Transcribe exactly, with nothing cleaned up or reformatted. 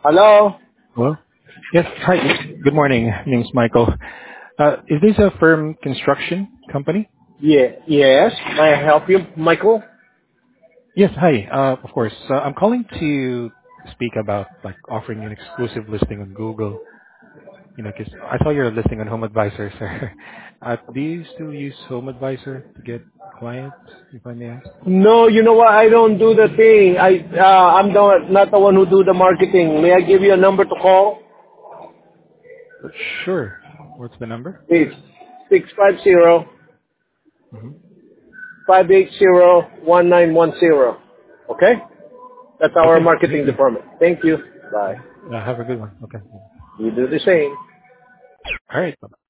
Hello? Hello? Yes. Hi. Good morning. My name is Michael. Uh, Is this a firm construction company? Yeah, yes. May I help you, Michael? Yes. Hi. Uh, Of course. Uh, I'm calling to speak about, like, offering an exclusive listing on Google, you know, 'cause I saw your listing on Home Advisor, sir. Uh, Do you still use Home Advisor to get clients, if I may ask? No, you know what? I don't do the thing. I, uh, I'm the, not the one who do the marketing. May I give you a number to call? Sure. What's the number? It's six five zero Mm-hmm. five eight zero one nine one zero. Okay? That's our Okay. Thank marketing you. department. Thank you. Bye. Uh, Have a good one. Okay. You do the same. All right. Bye.